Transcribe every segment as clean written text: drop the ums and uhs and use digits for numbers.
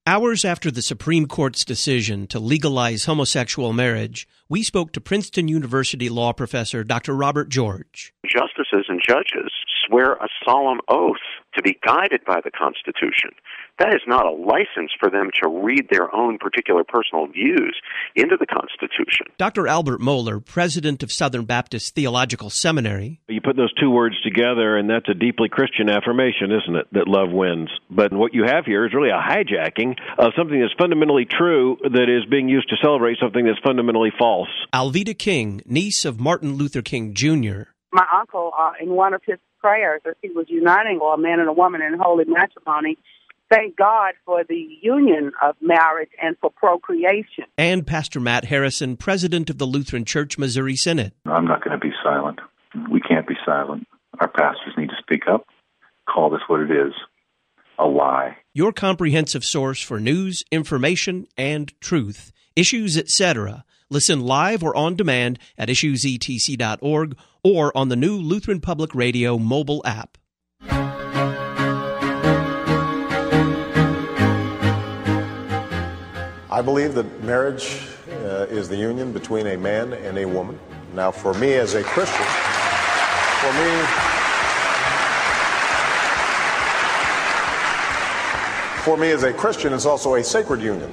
Hours after the Supreme Court's decision to legalize homosexual marriage, we spoke to Princeton University law professor Dr. Robert George. Justices and judges swear a solemn oath to be guided by the Constitution. That is not a license for them to read their own particular personal views into the Constitution. Dr. Albert Mohler, president of Southern Baptist Theological Seminary. You put those two words together, and that's a deeply Christian affirmation, isn't it, that love wins? But what you have here is really a hijacking of something that's fundamentally true that is being used to celebrate something that's fundamentally false. Alveda King, niece of Martin Luther King, Jr. My uncle, in one of his prayers, as he was uniting a man and a woman in holy matrimony, thank God for the union of marriage and for procreation. And Pastor Matt Harrison, president of the Lutheran Church Missouri Synod. I'm not going to be silent. We can't be silent. Our pastors need to speak up, call this what it is, a lie. Your comprehensive source for news, information, and truth. Issues, etc. Listen live or on demand at issuesetc.org or on the new Lutheran Public Radio mobile app. I believe that marriage is the union between a man and a woman. Now, for me as a Christian, it's also a sacred union.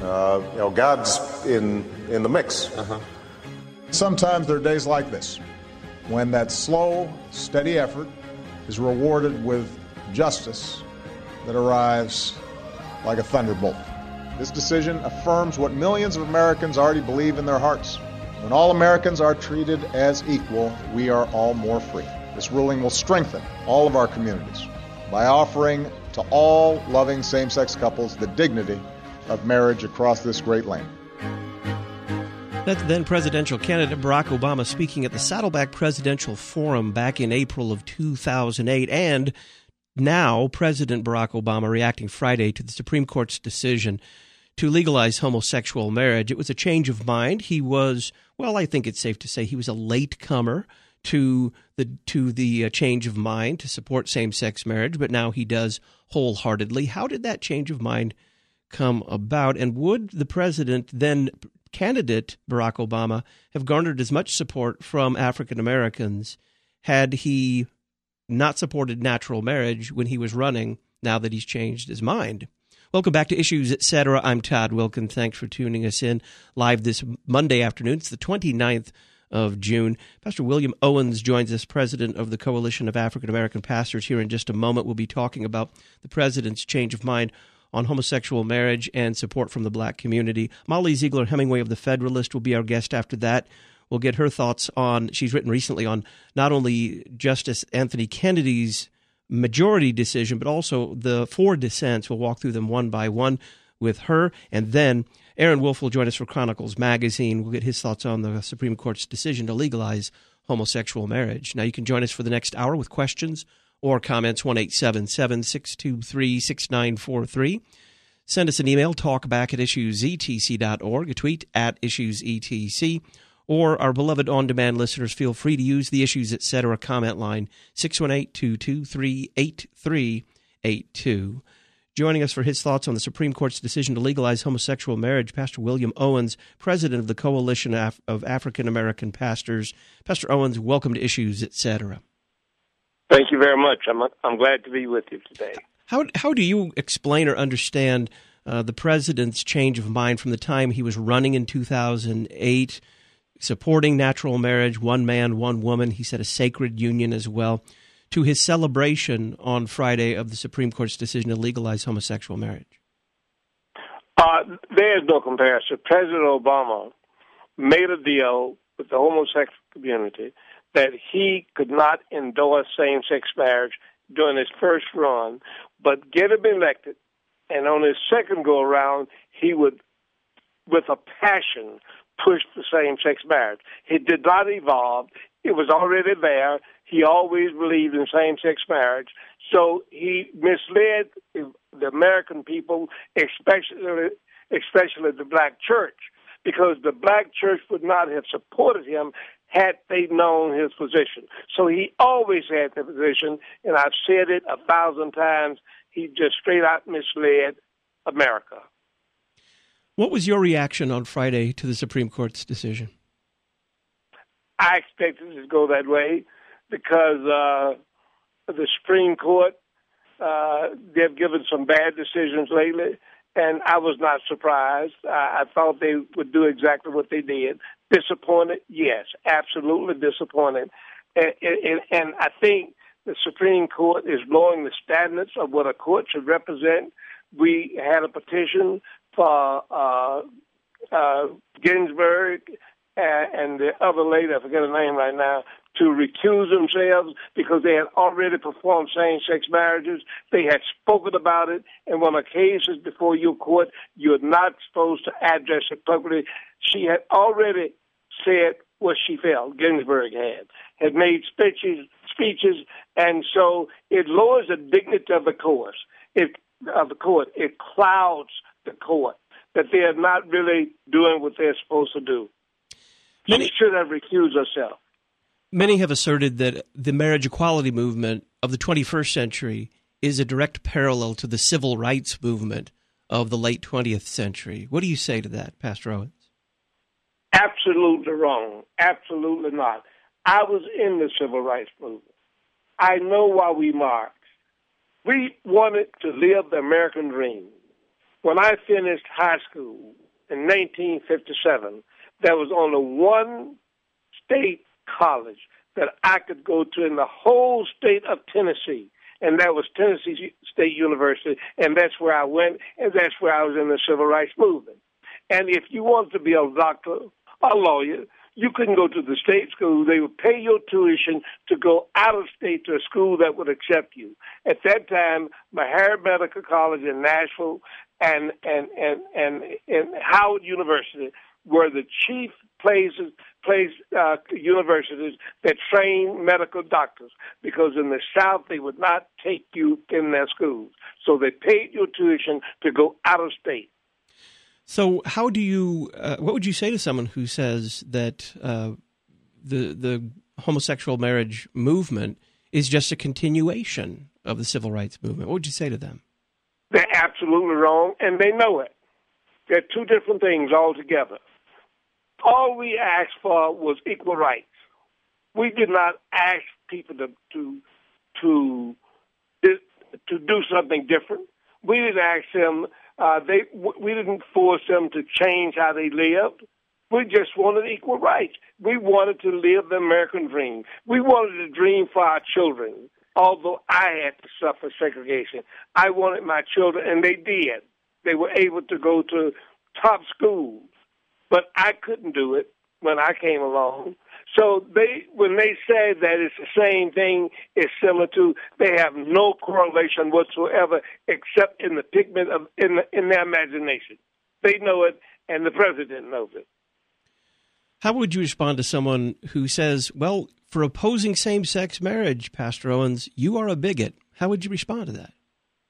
God's in the mix. Sometimes there are days like this when that slow, steady effort is rewarded with justice that arrives like a thunderbolt. This decision affirms what millions of Americans already believe in their hearts. When all Americans are treated as equal, we are all more free. This ruling will strengthen all of our communities by offering to all loving same-sex couples the dignity of marriage across this great land. That's then presidential candidate Barack Obama speaking at the Saddleback Presidential Forum back in April of 2008, and now President Barack Obama reacting Friday to the Supreme Court's decision to legalize homosexual marriage. It was a change of mind. He was, well, I think it's safe to say he was a latecomer to the change of mind to support same-sex marriage, but now he does wholeheartedly. How did that change of mind come about? And would the president, then candidate Barack Obama, have garnered as much support from African Americans had he not supported natural marriage when he was running, now that he's changed his mind? Welcome back to Issues, Etc. I'm Todd Wilkin. Thanks for tuning us in live this Monday afternoon. It's the 29th of June. Pastor William Owens joins us, president of the Coalition of African American Pastors. Here in just a moment, we'll be talking about the president's change of mind on homosexual marriage and support from the black community. Molly Ziegler Hemingway of The Federalist will be our guest after that. We'll get her thoughts on, she's written recently on not only Justice Anthony Kennedy's majority decision, but also the four dissents. We'll walk through them one by one with her. And then Aaron Wolf will join us for Chronicles Magazine. We'll get his thoughts on the Supreme Court's decision to legalize homosexual marriage. Now, you can join us for the next hour with questions or comments, 1-877-623-6943. Send us an email, talkback@issuesetc.org, a tweet @issuesetc, or our beloved on-demand listeners, feel free to use the Issues Etc. comment line, 618-223-8382. Joining us for his thoughts on the Supreme Court's decision to legalize homosexual marriage, Pastor William Owens, president of the Coalition of African American Pastors. Pastor Owens, welcome to Issues Etc. Thank you very much. I'm glad to be with you today. How do you explain or understand the president's change of mind from the time he was running in 2008, supporting natural marriage, one man, one woman, he said a sacred union as well, to his celebration on Friday of the Supreme Court's decision to legalize homosexual marriage? There is no comparison. President Obama made a deal with the homosexual community that he could not endorse same-sex marriage during his first run, but get him elected, and on his second go-around, he would, with a passion, push for same-sex marriage. It did not evolve. It was already there. He always believed in same-sex marriage. So he misled the American people, especially the black church, because the black church would not have supported him had they known his position. So he always had the position, and I've said it 1,000 times, he just straight out misled America. What was your reaction on Friday to the Supreme Court's decision? I expected it to go that way because the Supreme Court, they've given some bad decisions lately, and I was not surprised. I thought they would do exactly what they did. Disappointed? Yes, absolutely disappointed. And I think the Supreme Court is lowering the standards of what a court should represent. We had a petition for Ginsburg and the other lady, I forget her name right now, to recuse themselves because they had already performed same-sex marriages. They had spoken about it, and when a case is before your court, you're not supposed to address it publicly. She had already said what she felt, Ginsburg had made speeches, and so it lowers the dignity of the court. It clouds the court, that they are not really doing what they're supposed to do. She should have recused herself. Many have asserted that the marriage equality movement of the 21st century is a direct parallel to the civil rights movement of the late 20th century. What do you say to that, Pastor Owens? Absolutely wrong. Absolutely not. I was in the civil rights movement. I know why we marched. We wanted to live the American dream. When I finished high school in 1957, there was only one state college that I could go to in the whole state of Tennessee, and that was Tennessee State University, and that's where I went, and that's where I was in the civil rights movement. And if you wanted to be a doctor, a lawyer, you couldn't go to the state school. They would pay your tuition to go out of state to a school that would accept you. At that time, Meharry Medical College in Nashville and Howard University were the chief universities that train medical doctors, because in the South they would not take you in their schools. So they paid your tuition to go out of state. So how do you, what would you say to someone who says that the homosexual marriage movement is just a continuation of the civil rights movement? What would you say to them? They're absolutely wrong, and they know it. They're two different things altogether. All we asked for was equal rights. We did not ask people to do something different. We didn't ask them. We didn't force them to change how they lived. We just wanted equal rights. We wanted to live the American dream. We wanted a dream for our children. Although I had to suffer segregation, I wanted my children, and they did. They were able to go to top schools. But I couldn't do it when I came along. So when they say that it's the same thing, it's similar to, they have no correlation whatsoever except in the pigment of in their imagination. They know it, and the president knows it. How would you respond to someone who says, well, for opposing same-sex marriage, Pastor Owens, you are a bigot? How would you respond to that?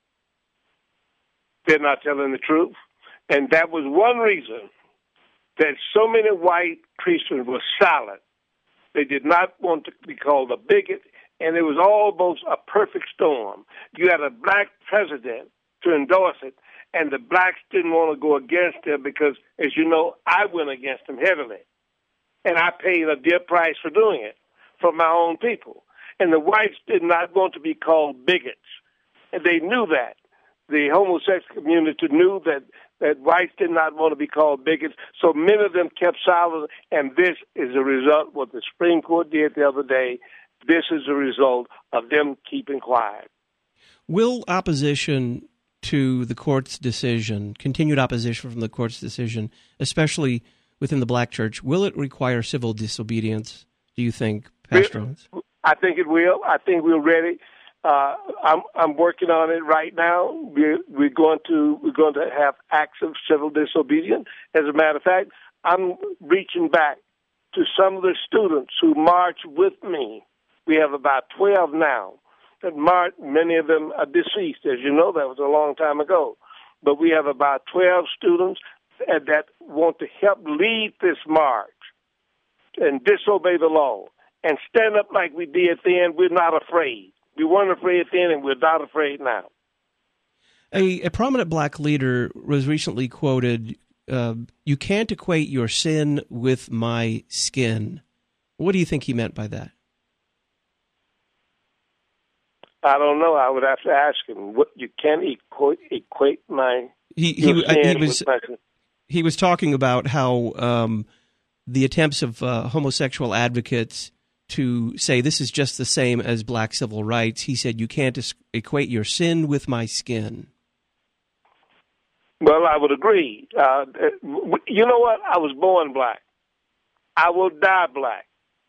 They're not telling the truth. And that was one reason that so many white Christians were silent. They did not want to be called a bigot, and it was almost a perfect storm. You had a black president to endorse it, and the blacks didn't want to go against him because, as you know, I went against him heavily. And I paid a dear price for doing it for my own people. And the whites did not want to be called bigots. And they knew that. The homosexual community knew that whites did not want to be called bigots, so many of them kept silent, and this is a result of what the Supreme Court did the other day. This is a result of them keeping quiet. Will opposition to the court's decision, continued opposition from the court's decision, especially within the black church, will it require civil disobedience, do you think, Pastor Owens? I think it will. I think we're ready. I'm working on it right now. We're going to have acts of civil disobedience. As a matter of fact, I'm reaching back to some of the students who march with me. We have about 12 now that march. Many of them are deceased, as you know. That was a long time ago. But we have about 12 students that want to help lead this march and disobey the law and stand up like we did then. We're not afraid. We weren't afraid then, and we're not afraid now. A prominent black leader was recently quoted, "You can't equate your sin with my skin." What do you think he meant by that? I don't know. I would have to ask him. What you can't equate my He was talking about how the attempts of homosexual advocates to say this is just the same as black civil rights. He said, "You can't equate your sin with my skin." Well, I would agree. You know what? I was born black. I will die black.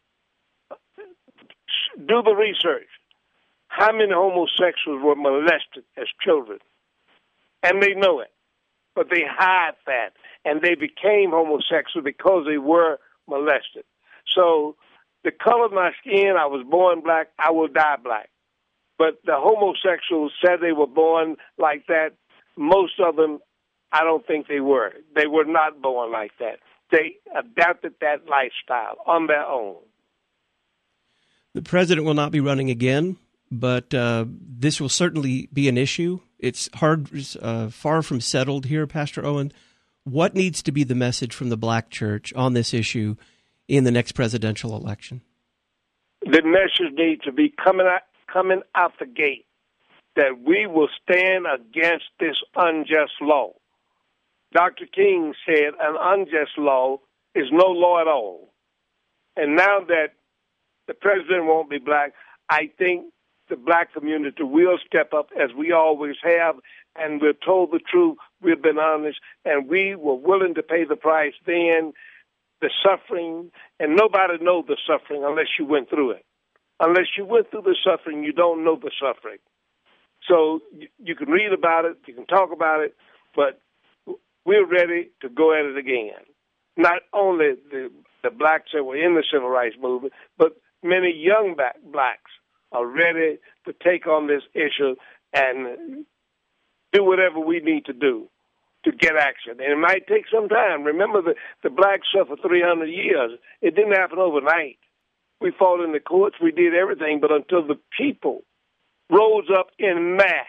Do the research. How many homosexuals were molested as children? And they know it. But they hide that. And they became homosexual because they were molested. So the color of my skin, I was born black, I will die black. But the homosexuals said they were born like that. Most of them, I don't think they were. They were not born like that. They adapted that lifestyle on their own. The president will not be running again, but this will certainly be an issue. It's far from settled here, Pastor Owen. What needs to be the message from the black church on this issue in the next presidential election? The message needs to be coming out the gate that we will stand against this unjust law. Dr. King said an unjust law is no law at all. And now that the president won't be black, I think the black community will step up as we always have, and we're told the truth, we've been honest, and we were willing to pay the price then, the suffering, and nobody knows the suffering unless you went through it. Unless you went through the suffering, you don't know the suffering. So you can read about it, you can talk about it, but we're ready to go at it again. Not only the blacks that were in the civil rights movement, but many young blacks are ready to take on this issue and do whatever we need to do to get action. And it might take some time. Remember, the blacks suffered 300 years. It didn't happen overnight. We fought in the courts. We did everything. But until the people rose up en masse,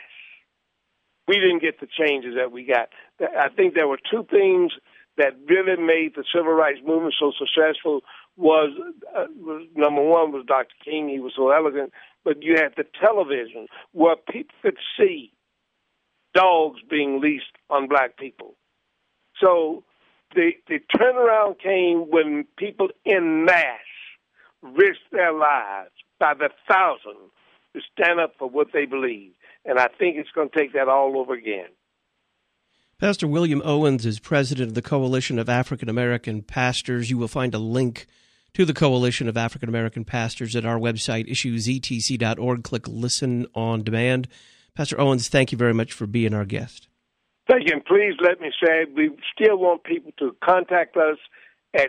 we didn't get the changes that we got. I think there were two things that really made the civil rights movement so successful. Was number one was Dr. King. He was so elegant. But you had the television where people could see dogs being leashed on black people. So the turnaround came when people en masse risked their lives by the thousands to stand up for what they believe. And I think it's going to take that all over again. Pastor William Owens is president of the Coalition of African American Pastors. You will find a link to the Coalition of African American Pastors at our website, issuesetc.org. Click Listen on Demand. Pastor Owens, thank you very much for being our guest. Thank you. And please let me say we still want people to contact us at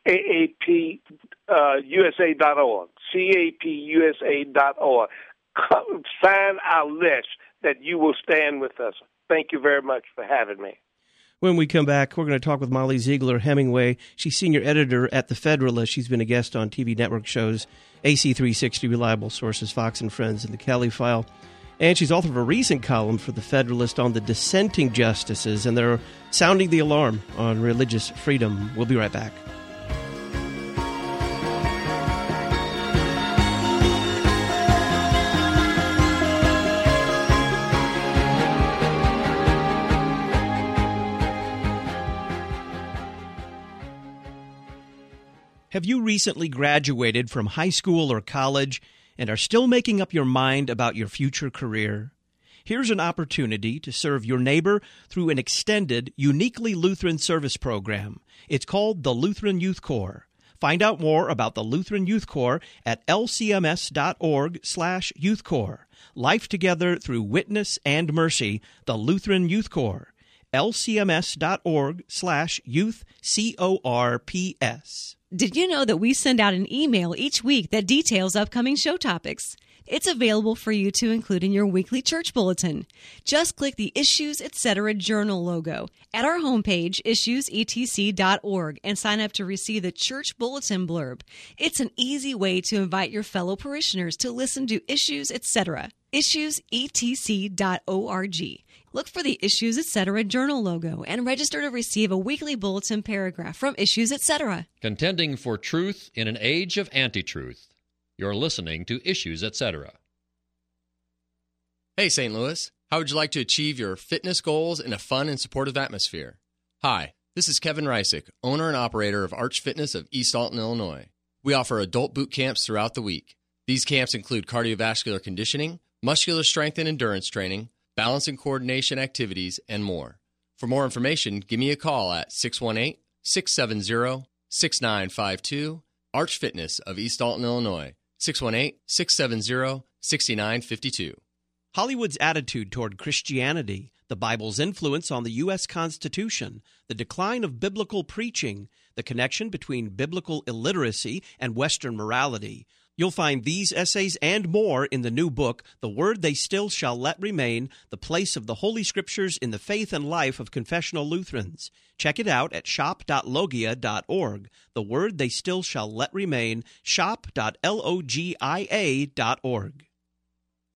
CAAPusa.org, CAPUSA.org. Sign our list that you will stand with us. Thank you very much for having me. When we come back, we're going to talk with Molly Ziegler Hemingway. She's senior editor at The Federalist. She's been a guest on TV network shows AC360, Reliable Sources, Fox and Friends, and The Kelly File. And she's author of a recent column for The Federalist on the dissenting justices, and they're sounding the alarm on religious freedom. We'll be right back. Have you recently graduated from high school or college and are still making up your mind about your future career? Here's an opportunity to serve your neighbor through an extended, uniquely Lutheran service program. It's called the Lutheran Youth Corps. Find out more about the Lutheran Youth Corps at lcms.org/Youth Corps. Life together through witness and mercy, the Lutheran Youth Corps. lcms.org/youth, CORPS. Did you know that we send out an email each week that details upcoming show topics? It's available for you to include in your weekly church bulletin. Just click the Issues Etc. Journal logo at our homepage, issuesetc.org, and sign up to receive the church bulletin blurb. It's an easy way to invite your fellow parishioners to listen to Issues Etc. issuesetc.org. Look for the Issues Etc. journal logo and register to receive a weekly bulletin paragraph from Issues Etc. Contending for truth in an age of anti-truth. You're listening to Issues Etc. Hey, St. Louis. How would you like to achieve your fitness goals in a fun and supportive atmosphere? Hi, this is Kevin Reisick, owner and operator of Arch Fitness of East Alton, Illinois. We offer adult boot camps throughout the week. These camps include cardiovascular conditioning, muscular strength and endurance training, balance and coordination activities, and more. For more information, give me a call at 618-670-6952, Arch Fitness of East Alton, Illinois, 618-670-6952. Hollywood's attitude toward Christianity, the Bible's influence on the U.S. Constitution, the decline of biblical preaching, the connection between biblical illiteracy and Western morality. You'll find these essays and more in the new book, The Word They Still Shall Let Remain, The Place of the Holy Scriptures in the Faith and Life of Confessional Lutherans. Check it out at shop.logia.org. The Word They Still Shall Let Remain, shop.logia.org.